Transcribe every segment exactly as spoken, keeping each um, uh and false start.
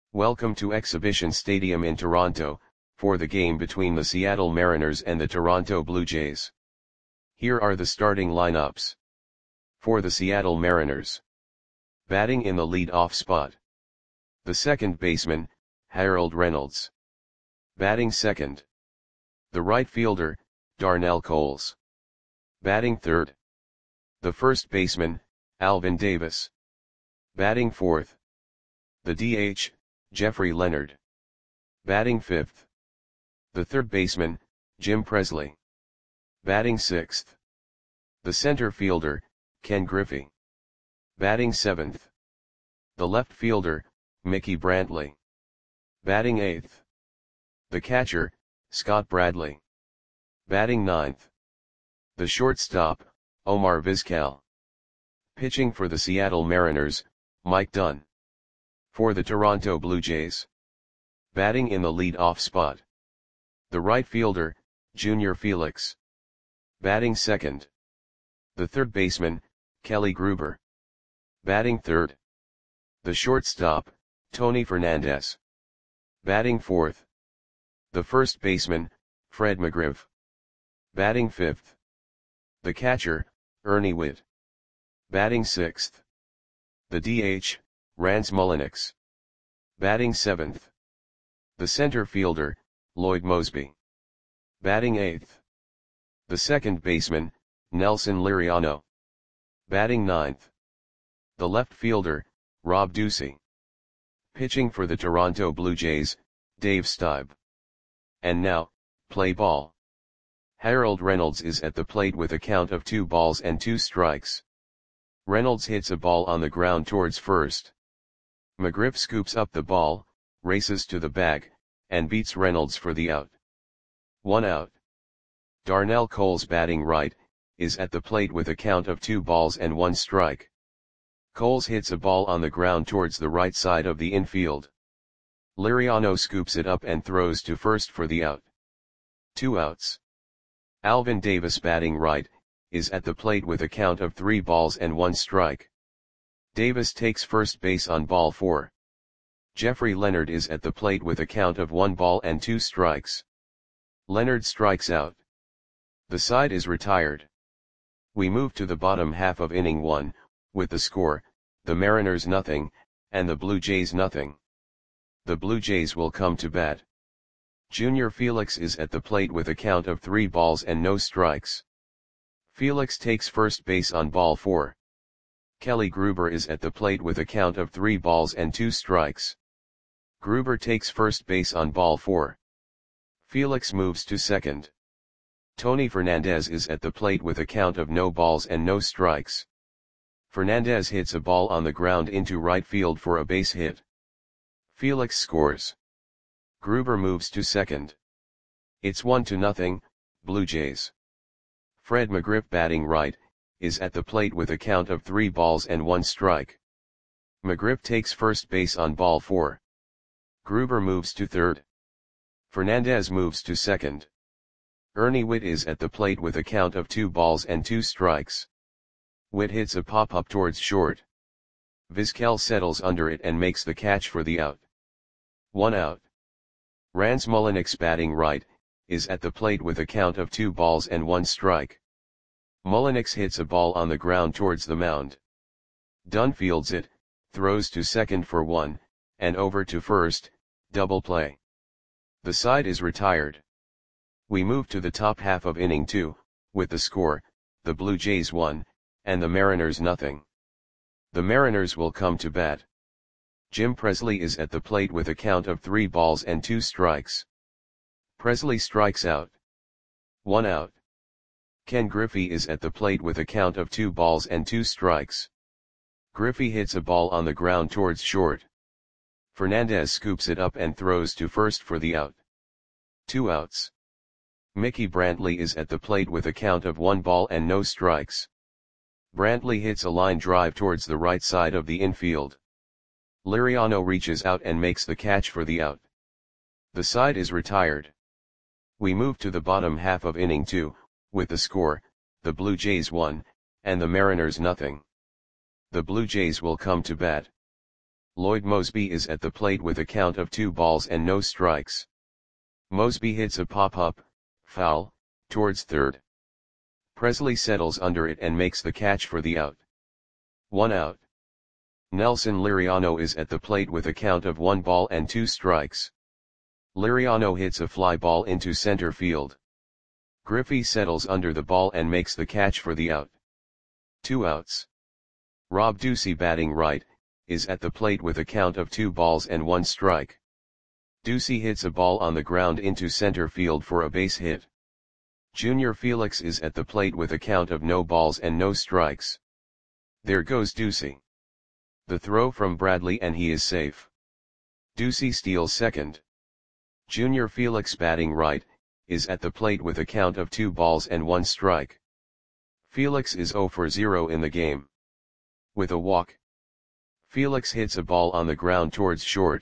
Welcome to Exhibition Stadium in Toronto, for the game between the Seattle Mariners and the Toronto Blue Jays. Here are the starting lineups. For the Seattle Mariners. Batting in the lead-off spot. The second baseman, Harold Reynolds. Batting second. The right fielder, Darnell Coles. Batting third. The first baseman, Alvin Davis. Batting fourth. The D H, Jeffrey Leonard. Batting fifth. The third baseman, Jim Presley. Batting sixth. The center fielder, Ken Griffey. Batting seventh. The left fielder, Mickey Brantley. Batting eighth. The catcher, Scott Bradley. Batting ninth. The shortstop, Omar Vizquel. Pitching for the Seattle Mariners, Mike Dunn. For the Toronto Blue Jays. Batting in the lead-off spot. The right fielder, Junior Felix. Batting second. The third baseman, Kelly Gruber. Batting third. The shortstop, Tony Fernandez. Batting fourth. The first baseman, Fred McGriff. Batting fifth. The catcher, Ernie Whitt. Batting sixth. The D H, Rance Mulliniks. Batting seventh. The center fielder, Lloyd Moseby. Batting eighth. The second baseman, Nelson Liriano. Batting ninth. The left fielder, Rob Ducey. Pitching for the Toronto Blue Jays, Dave Stieb. And now, play ball. Harold Reynolds is at the plate with a count of two balls and two strikes. Reynolds hits a ball on the ground towards first. McGriff scoops up the ball, races to the bag, and beats Reynolds for the out. One out. Darnell Coles, batting right, is at the plate with a count of two balls and one strike. Coles hits a ball on the ground towards the right side of the infield. Liriano scoops it up and throws to first for the out. Two outs. Alvin Davis, batting right, is at the plate with a count of three balls and one strike. Davis takes first base on ball four. Jeffrey Leonard is at the plate with a count of one ball and two strikes. Leonard strikes out. The side is retired. We move to the bottom half of inning one, with the score, the Mariners nothing, and the Blue Jays nothing. The Blue Jays will come to bat. Junior Felix is at the plate with a count of three balls and no strikes. Felix takes first base on ball four. Kelly Gruber is at the plate with a count of three balls and two strikes. Gruber takes first base on ball four. Felix moves to second. Tony Fernandez is at the plate with a count of no balls and no strikes. Fernandez hits a ball on the ground into right field for a base hit. Felix scores. Gruber moves to second. It's one to nothing, Blue Jays. Fred McGriff, batting right, is at the plate with a count of three balls and one strike. McGriff takes first base on ball four. Gruber moves to third. Fernandez moves to second. Ernie Whitt is at the plate with a count of two balls and two strikes. Whitt hits a pop-up towards short. Vizquel settles under it and makes the catch for the out. One out. Rance Mulliniks, batting right, is at the plate with a count of two balls and one strike. Mulliniks hits a ball on the ground towards the mound. Dunn fields it, throws to second for one, and over to first, double play. The side is retired. We move to the top half of inning two, with the score, the Blue Jays one, and the Mariners nothing. The Mariners will come to bat. Jim Presley is at the plate with a count of three balls and two strikes. Presley strikes out. One out. Ken Griffey is at the plate with a count of two balls and two strikes. Griffey hits a ball on the ground towards short. Fernandez scoops it up and throws to first for the out. Two outs. Mickey Brantley is at the plate with a count of one ball and no strikes. Brantley hits a line drive towards the right side of the infield. Liriano reaches out and makes the catch for the out. The side is retired. We move to the bottom half of inning two, with the score, the Blue Jays one, and the Mariners nothing. The Blue Jays will come to bat. Lloyd Moseby is at the plate with a count of two balls and no strikes. Moseby hits a pop-up, foul, towards third. Presley settles under it and makes the catch for the out. One out. Nelson Liriano is at the plate with a count of one ball and two strikes. Liriano hits a fly ball into center field. Griffey settles under the ball and makes the catch for the out. Two outs. Rob Ducey, batting right, is at the plate with a count of two balls and one strike. Ducey hits a ball on the ground into center field for a base hit. Junior Felix is at the plate with a count of no balls and no strikes. There goes Ducey. The throw from Bradley and he is safe. Ducey steals second. Junior Felix, batting right, is at the plate with a count of two balls and one strike. Felix is zero for zero in the game. With a walk, Felix hits a ball on the ground towards short.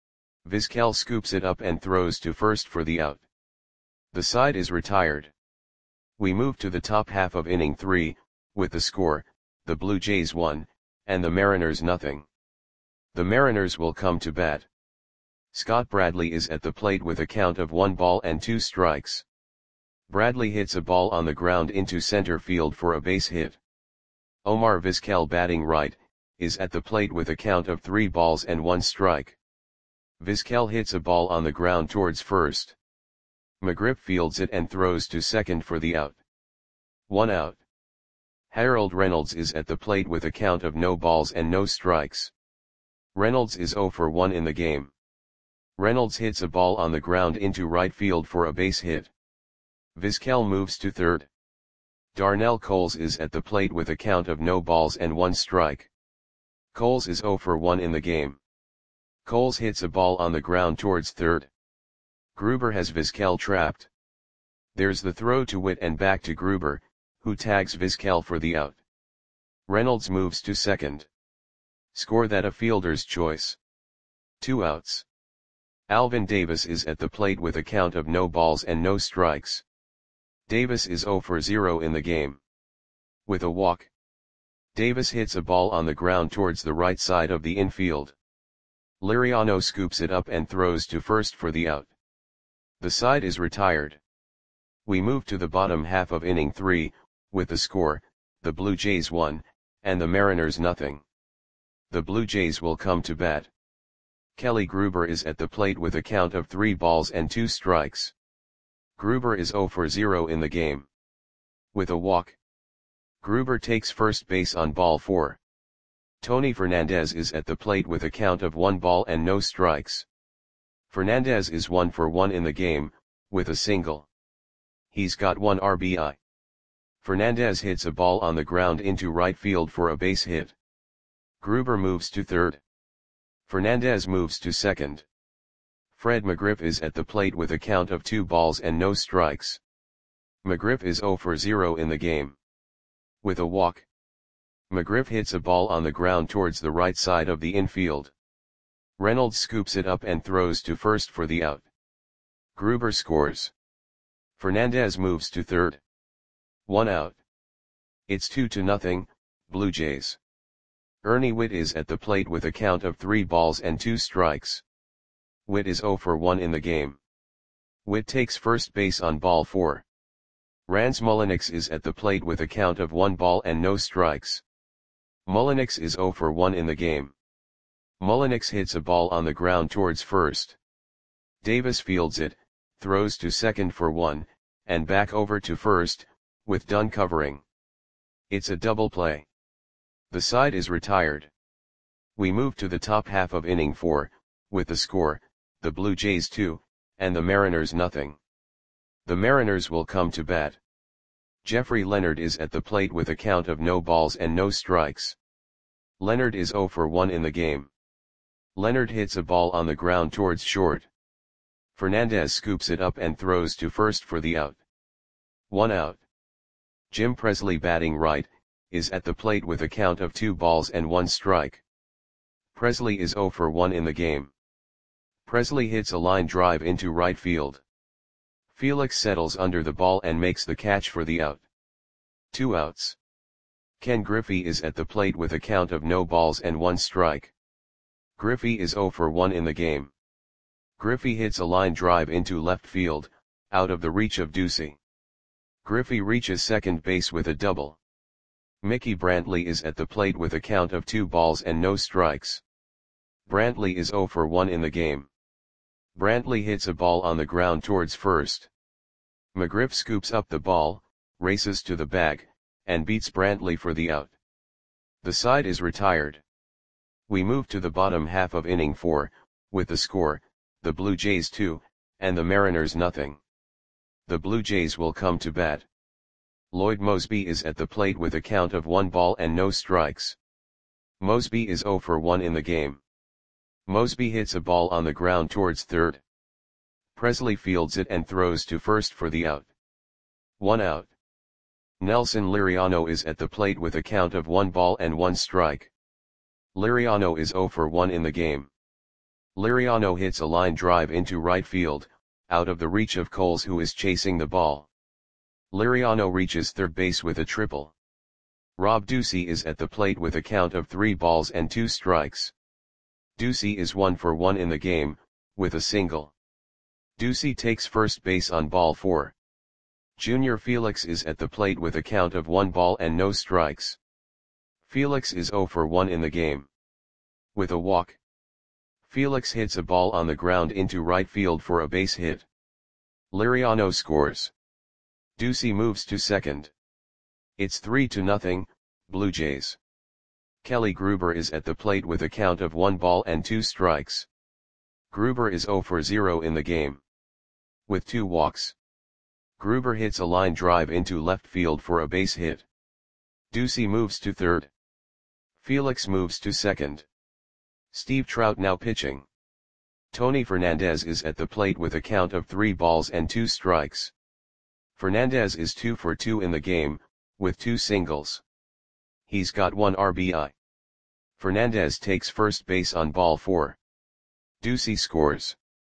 Vizquel scoops it up and throws to first for the out. The side is retired. We move to the top half of inning three, with the score, the Blue Jays one, and the Mariners nothing. The Mariners will come to bat. Scott Bradley is at the plate with a count of one ball and two strikes. Bradley hits a ball on the ground into center field for a base hit. Omar Vizquel, batting right, is at the plate with a count of three balls and one strike. Vizquel hits a ball on the ground towards first. McGriff fields it and throws to second for the out. One out. Harold Reynolds is at the plate with a count of no balls and no strikes. Reynolds is zero for one in the game. Reynolds hits a ball on the ground into right field for a base hit. Vizquel moves to third. Darnell Coles is at the plate with a count of no balls and one strike. Coles is zero for one in the game. Coles hits a ball on the ground towards third. Gruber has Vizquel trapped. There's the throw to Witt and back to Gruber, who tags Vizquel for the out. Reynolds moves to second. Score that a fielder's choice. Two outs. Alvin Davis is at the plate with a count of no balls and no strikes. Davis is zero for zero in the game. With a walk, Davis hits a ball on the ground towards the right side of the infield. Liriano scoops it up and throws to first for the out. The side is retired. We move to the bottom half of inning three, with the score, the Blue Jays one, and the Mariners nothing. The Blue Jays will come to bat. Kelly Gruber is at the plate with a count of three balls and two strikes. Gruber is zero for zero in the game. With a walk, Gruber takes first base on ball four. Tony Fernandez is at the plate with a count of one ball and no strikes. Fernandez is one for one in the game, with a single. He's got one R B I. Fernandez hits a ball on the ground into right field for a base hit. Gruber moves to third. Fernandez moves to second. Fred McGriff is at the plate with a count of two balls and no strikes. McGriff is zero for zero in the game. With a walk, McGriff hits a ball on the ground towards the right side of the infield. Reynolds scoops it up and throws to first for the out. Gruber scores. Fernandez moves to third. One out. It's two to nothing, Blue Jays. Ernie Witt is at the plate with a count of three balls and two strikes. Witt is zero for one in the game. Witt takes first base on ball four. Rance Mulliniks is at the plate with a count of one ball and no strikes. Mulliniks is zero for one in the game. Mulliniks hits a ball on the ground towards first. Davis fields it, throws to second for one, and back over to first, with Dunn covering. It's a double play. The side is retired. We move to the top half of inning four, with the score, the Blue Jays two, and the Mariners nothing. The Mariners will come to bat. Jeffrey Leonard is at the plate with a count of no balls and no strikes. Leonard is zero for one in the game. Leonard hits a ball on the ground towards short. Fernandez scoops it up and throws to first for the out. One out. Jim Presley, batting right, is at the plate with a count of two balls and one strike. Presley is zero for one in the game. Presley hits a line drive into right field. Felix settles under the ball and makes the catch for the out. Two outs. Ken Griffey is at the plate with a count of no balls and one strike. Griffey is zero for one in the game. Griffey hits a line drive into left field, out of the reach of Ducey. Griffey reaches second base with a double. Mickey Brantley is at the plate with a count of two balls and no strikes. Brantley is zero for one in the game. Brantley hits a ball on the ground towards first. McGriff scoops up the ball, races to the bag, and beats Brantley for the out. The side is retired. We move to the bottom half of inning four, with the score, the Blue Jays two, and the Mariners nothing. The Blue Jays will come to bat. Lloyd Moseby is at the plate with a count of one ball and no strikes. Moseby is zero for one in the game. Moseby hits a ball on the ground towards third. Presley fields it and throws to first for the out. One out. Nelson Liriano is at the plate with a count of one ball and one strike. Liriano is zero for one in the game. Liriano hits a line drive into right field, out of the reach of Coles, who is chasing the ball. Liriano reaches third base with a triple. Rob Ducey is at the plate with a count of three balls and two strikes. Ducey is one for one in the game, with a single. Ducey takes first base on ball four. Junior Felix is at the plate with a count of one ball and no strikes. Felix is zero for one in the game. With a walk. Felix hits a ball on the ground into right field for a base hit. Liriano scores. Ducey moves to second. It's three to nothing, Blue Jays. Kelly Gruber is at the plate with a count of one ball and two strikes. Gruber is zero for zero in the game. With two walks. Gruber hits a line drive into left field for a base hit. Ducey moves to third. Felix moves to second. Steve Trout now pitching. Tony Fernandez is at the plate with a count of three balls and two strikes. Fernandez is two for two in the game, with two singles. He's got one R B I. Fernandez takes first base on ball four. Ducey scores.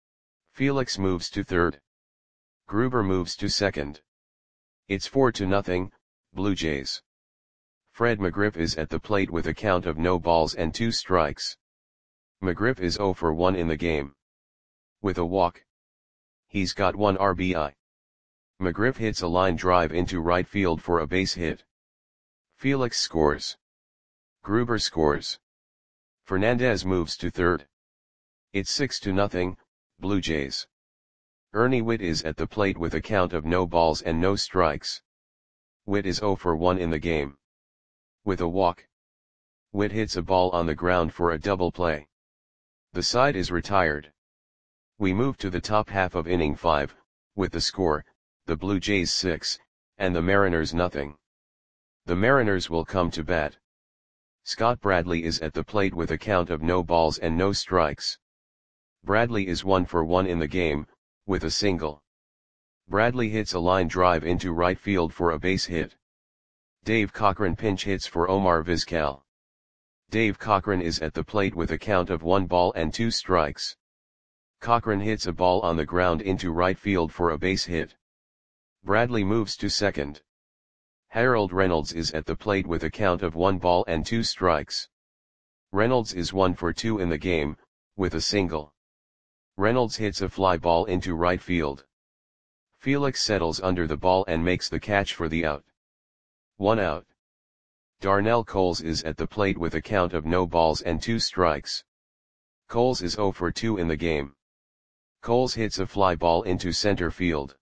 Felix moves to third. Gruber moves to second. It's four to nothing, Blue Jays. Fred McGriff is at the plate with a count of no balls and two strikes. McGriff is zero for one in the game. With a walk. He's got one R B I. McGriff hits a line drive into right field for a base hit. Felix scores. Gruber scores. Fernandez moves to third. It's six to nothing, Blue Jays. Ernie Whitt is at the plate with a count of no balls and no strikes. Whitt is zero for one in the game. With a walk. Whitt hits a ball on the ground for a double play. The side is retired. We move to the top half of inning five, with the score, the Blue Jays six, and the Mariners nothing. The Mariners will come to bat. Scott Bradley is at the plate with a count of no balls and no strikes. Bradley is one for one in the game, with a single. Bradley hits a line drive into right field for a base hit. Dave Cochran pinch hits for Omar Vizquel. Dave Cochran is at the plate with a count of one ball and two strikes. Cochran hits a ball on the ground into right field for a base hit. Bradley moves to second. Harold Reynolds is at the plate with a count of one ball and two strikes. Reynolds is one for two in the game, with a single. Reynolds hits a fly ball into right field. Felix settles under the ball and makes the catch for the out. One out. Darnell Coles is at the plate with a count of no balls and two strikes. Coles is zero for two in the game. Coles hits a fly ball into center field.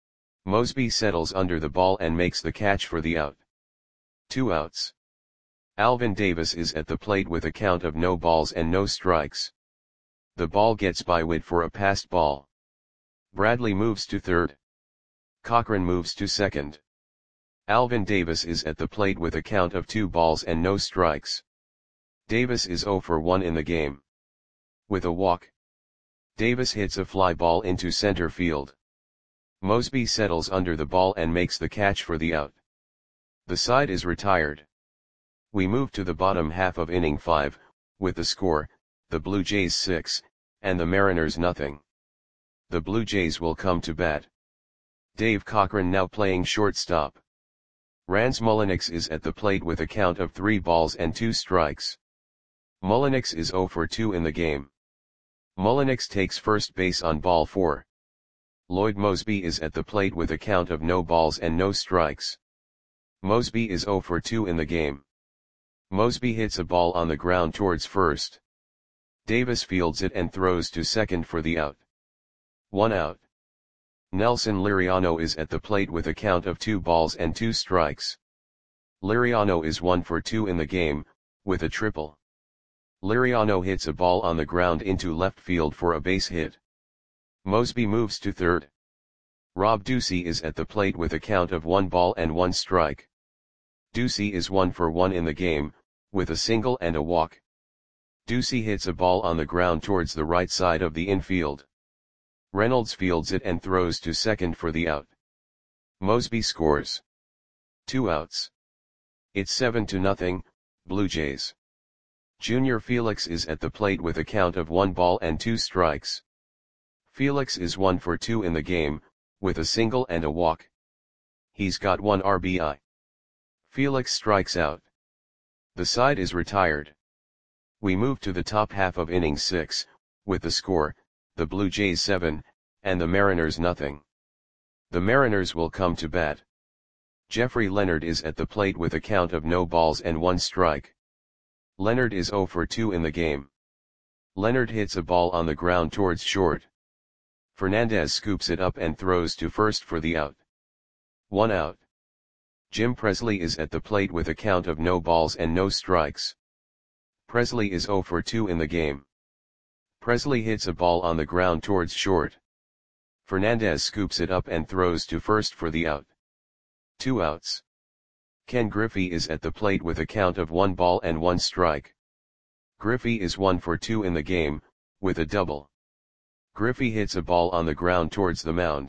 Moseby settles under the ball and makes the catch for the out. Two outs. Alvin Davis is at the plate with a count of no balls and no strikes. The ball gets by Whitt for a passed ball. Bradley moves to third. Cochran moves to second. Alvin Davis is at the plate with a count of two balls and no strikes. Davis is zero for one in the game. With a walk. Davis hits a fly ball into center field. Moseby settles under the ball and makes the catch for the out. The side is retired. We move to the bottom half of inning five, with the score, the Blue Jays six, and the Mariners nothing. The Blue Jays will come to bat. Dave Cochran now playing shortstop. Rans Mulliniks is at the plate with a count of three balls and two strikes. Mullinix is zero for two in the game. Mullinix takes first base on ball four. Lloyd Moseby is at the plate with a count of no balls and no strikes. Moseby is zero for two in the game. Moseby hits a ball on the ground towards first. Davis fields it and throws to second for the out. One out. Nelson Liriano is at the plate with a count of two balls and two strikes. Liriano is one for two in the game, with a triple. Liriano hits a ball on the ground into left field for a base hit. Moseby moves to third. Rob Ducey is at the plate with a count of one ball and one strike. Ducey is one for one in the game, with a single and a walk. Ducey hits a ball on the ground towards the right side of the infield. Reynolds fields it and throws to second for the out. Moseby scores. Two outs. It's seven to nothing, Blue Jays. Junior Felix is at the plate with a count of one ball and two strikes. Felix is one for two in the game, with a single and a walk. He's got one R B I. Felix strikes out. The side is retired. We move to the top half of inning six, with the score, the Blue Jays seven, and the Mariners nothing. The Mariners will come to bat. Jeffrey Leonard is at the plate with a count of no balls and one strike. Leonard is zero for two in the game. Leonard hits a ball on the ground towards short. Fernandez scoops it up and throws to first for the out. One out. Jim Presley is at the plate with a count of no balls and no strikes. Presley is zero for two in the game. Presley hits a ball on the ground towards short. Fernandez scoops it up and throws to first for the out. Two outs. Ken Griffey is at the plate with a count of one ball and one strike. Griffey is one for two in the game, with a double. Griffey hits a ball on the ground towards the mound.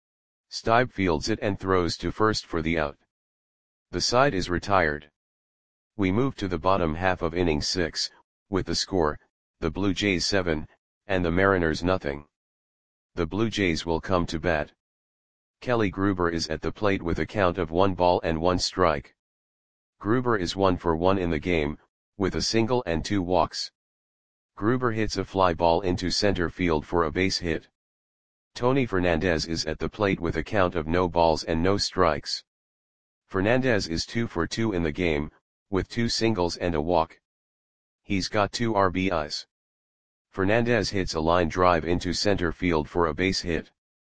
Stibe fields it and throws to first for the out. The side is retired. We move to the bottom half of inning six, with the score, the Blue Jays seven, and the Mariners nothing. The Blue Jays will come to bat. Kelly Gruber is at the plate with a count of one ball and one strike. Gruber is one for one in the game, with a single and two walks. Gruber hits a fly ball into center field for a base hit. Tony Fernandez is at the plate with a count of no balls and no strikes. Fernandez is two for two in the game, with two singles and a walk. He's got two R B Is. Fernandez hits a line drive into center field for a base hit.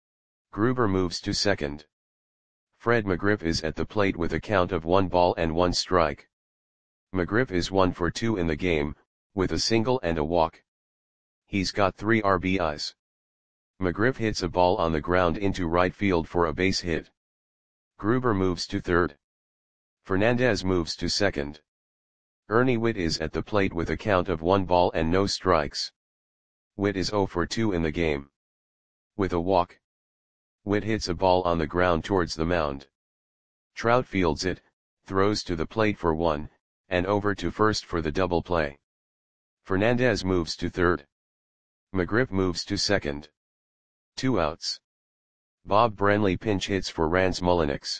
Gruber moves to second. Fred McGriff is at the plate with a count of one ball and one strike. McGriff is one for two in the game, with a single and a walk. He's got three R B Is. McGriff hits a ball on the ground into right field for a base hit. Gruber moves to third. Fernandez moves to second. Ernie Whitt is at the plate with a count of one ball and no strikes. Whitt is zero for two in the game. With a walk. Whitt hits a ball on the ground towards the mound. Trout fields it, throws to the plate for one, and over to first for the double play. Fernandez moves to third. McGriff moves to second. Two outs. Bob Branley pinch hits for Rance Mullinix.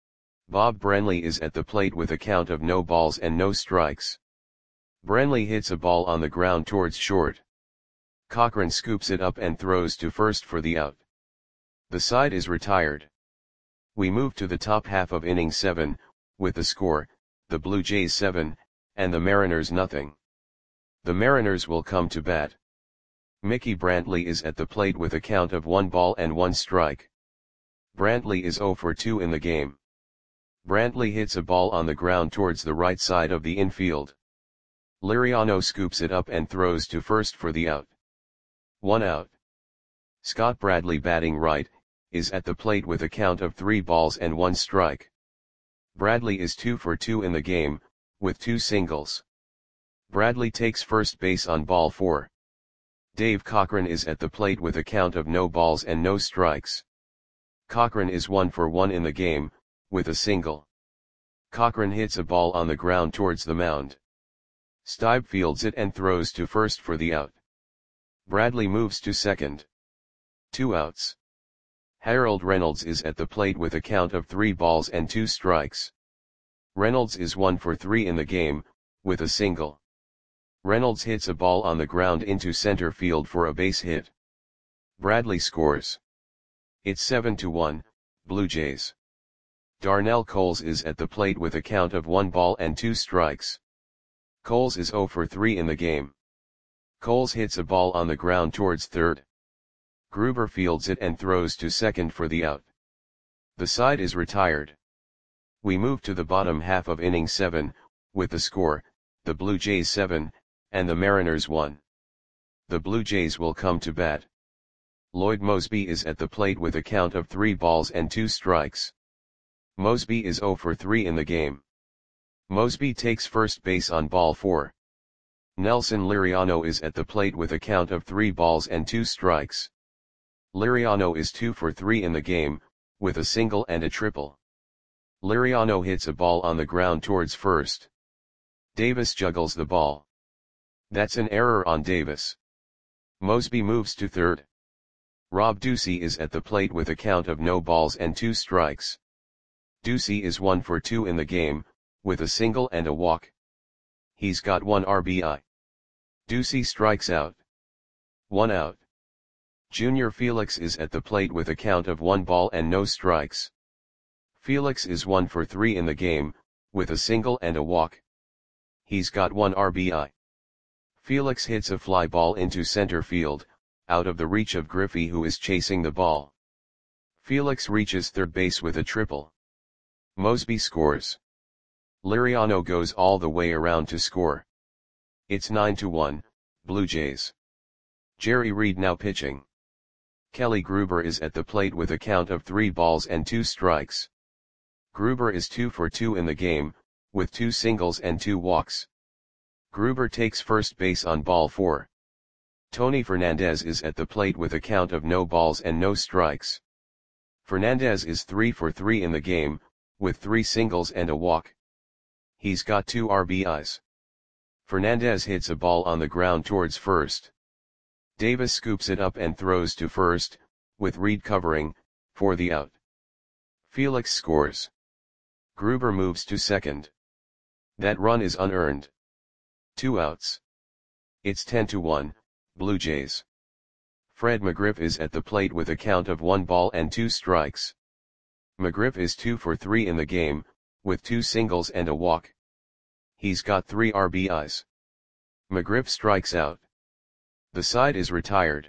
Bob Branley is at the plate with a count of no balls and no strikes. Branley hits a ball on the ground towards short. Cochran scoops it up and throws to first for the out. The side is retired. We move to the top half of inning seven, with the score, the Blue Jays seven, and the Mariners nothing. The Mariners will come to bat. Mickey Brantley is at the plate with a count of one ball and one strike. Brantley is zero for two in the game. Brantley hits a ball on the ground towards the right side of the infield. Liriano scoops it up and throws to first for the out. One out. Scott Bradley, batting right, is at the plate with a count of three balls and one strike. Bradley is two for two in the game, with two singles. Bradley takes first base on ball four. Dave Cochran is at the plate with a count of no balls and no strikes. Cochran is one for one in the game, with a single. Cochran hits a ball on the ground towards the mound. Stibe fields it and throws to first for the out. Bradley moves to second. Two outs. Harold Reynolds is at the plate with a count of three balls and two strikes. Reynolds is one for three in the game, with a single. Reynolds hits a ball on the ground into center field for a base hit. Bradley scores. It's seven to one, Blue Jays. Darnell Coles is at the plate with a count of one ball and two strikes. Coles is zero for three in the game. Coles hits a ball on the ground towards third. Gruber fields it and throws to second for the out. The side is retired. We move to the bottom half of inning seven, with the score, the Blue Jays seven, and the Mariners one. The Blue Jays will come to bat. Lloyd Moseby is at the plate with a count of three balls and two strikes. Moseby is zero for three in the game. Moseby takes first base on ball four. Nelson Liriano is at the plate with a count of three balls and two strikes. Liriano is two for three in the game, with a single and a triple. Liriano hits a ball on the ground towards first. Davis juggles the ball. That's an error on Davis. Moseby moves to third. Rob Ducey is at the plate with a count of no balls and two strikes. Ducey is one for two in the game, with a single and a walk. He's got one R B I. Ducey strikes out. One out. Junior Felix is at the plate with a count of one ball and no strikes. Felix is one for three in the game, with a single and a walk. He's got one R B I. Felix hits a fly ball into center field, out of the reach of Griffey, who is chasing the ball. Felix reaches third base with a triple. Moseby scores. Liriano goes all the way around to score. It's nine to one, Blue Jays. Jerry Reed now pitching. Kelly Gruber is at the plate with a count of three balls and two strikes. Gruber is two for two in the game, with two singles and two walks. Gruber takes first base on ball four. Tony Fernandez is at the plate with a count of no balls and no strikes. Fernandez is three for three in the game, with three singles and a walk. He's got two R B Is. Fernandez hits a ball on the ground towards first. Davis scoops it up and throws to first, with Reed covering, for the out. Felix scores. Gruber moves to second. That run is unearned. Two outs. It's ten to one, Blue Jays. Fred McGriff is at the plate with a count of one ball and two strikes. McGriff is two for three in the game, with two singles and a walk. He's got three R B Is. McGriff strikes out. The side is retired.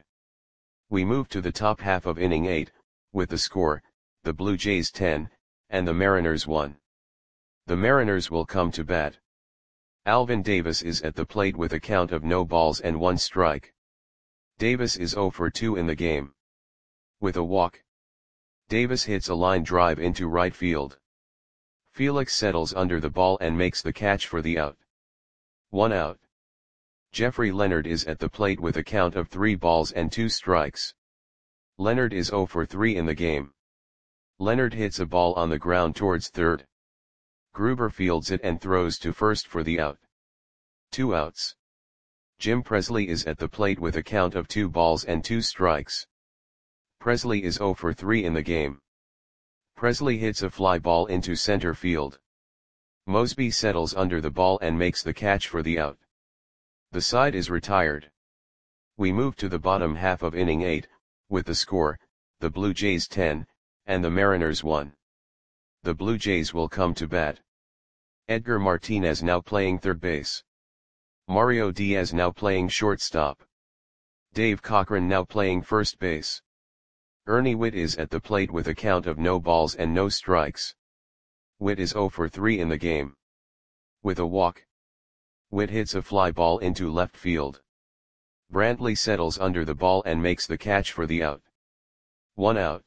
We move to the top half of inning eight, with the score, the Blue Jays ten, and the Mariners one. The Mariners will come to bat. Alvin Davis is at the plate with a count of no balls and one strike. Davis is zero for two in the game. With a walk. Davis hits a line drive into right field. Felix settles under the ball and makes the catch for the out. One out. Jeffrey Leonard is at the plate with a count of three balls and two strikes. Leonard is zero for three in the game. Leonard hits a ball on the ground towards third. Gruber fields it and throws to first for the out. Two outs. Jim Presley is at the plate with a count of two balls and two strikes. Presley is zero for three in the game. Presley hits a fly ball into center field. Moseby settles under the ball and makes the catch for the out. The side is retired. We move to the bottom half of inning eight, with the score, the Blue Jays ten, and the Mariners one. The Blue Jays will come to bat. Edgar Martinez now playing third base. Mario Diaz now playing shortstop. Dave Cochran now playing first base. Ernie Whitt is at the plate with a count of no balls and no strikes. Whitt is zero for three in the game. With a walk. Whitt hits a fly ball into left field. Brantley settles under the ball and makes the catch for the out. One out.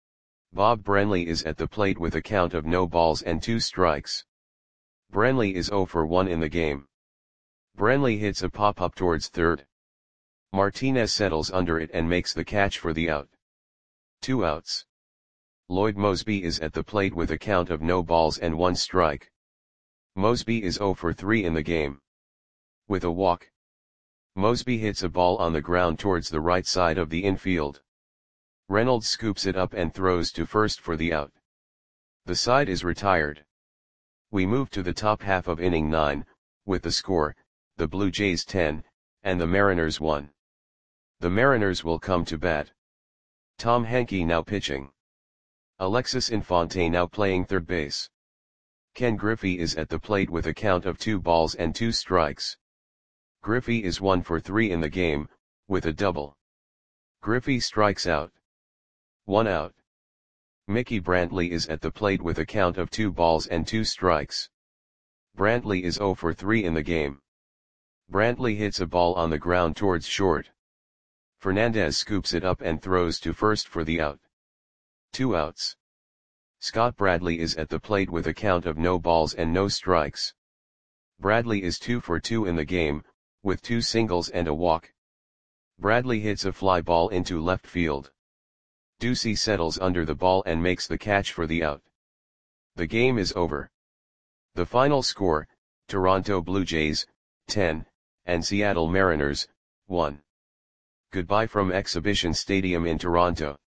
Bob Brenly is at the plate with a count of no balls and two strikes. Brenly is zero for one in the game. Brenly hits a pop-up towards third. Martinez settles under it and makes the catch for the out. Two outs. Lloyd Moseby is at the plate with a count of no balls and one strike. Moseby is zero for three in the game. With a walk. Moseby hits a ball on the ground towards the right side of the infield. Reynolds scoops it up and throws to first for the out. The side is retired. We move to the top half of inning nine, with the score, the Blue Jays ten, and the Mariners one. The Mariners will come to bat. Tom Henke now pitching. Alexis Infante now playing third base. Ken Griffey is at the plate with a count of two balls and two strikes. Griffey is one for three in the game, with a double. Griffey strikes out. One out. Mickey Brantley is at the plate with a count of two balls and two strikes. Brantley is zero for three in the game. Brantley hits a ball on the ground towards short. Fernandez scoops it up and throws to first for the out. Two outs. Scott Bradley is at the plate with a count of no balls and no strikes. Bradley is two for two in the game, with two singles and a walk. Bradley hits a fly ball into left field. Ducey settles under the ball and makes the catch for the out. The game is over. The final score, Toronto Blue Jays, ten, and Seattle Mariners, one. Goodbye from Exhibition Stadium in Toronto.